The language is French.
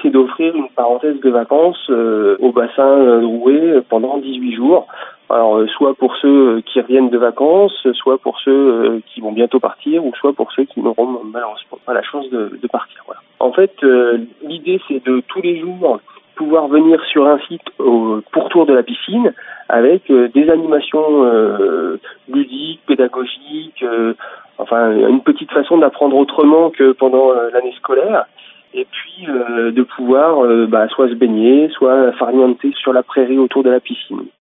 c'est d'offrir une parenthèse de vacances au bassin de Rouet pendant 18 jours. Alors, soit pour ceux qui reviennent de vacances, soit pour ceux qui vont bientôt partir, ou soit pour ceux qui n'auront malheureusement pas la chance de partir. Voilà. En fait, l'idée, c'est de tous les jours pouvoir venir sur un site au pourtour de la piscine avec des animations ludiques, pédagogiques, enfin une petite façon d'apprendre autrement que pendant l'année scolaire. Et puis de pouvoir soit se baigner, soit farnienter sur la prairie autour de la piscine.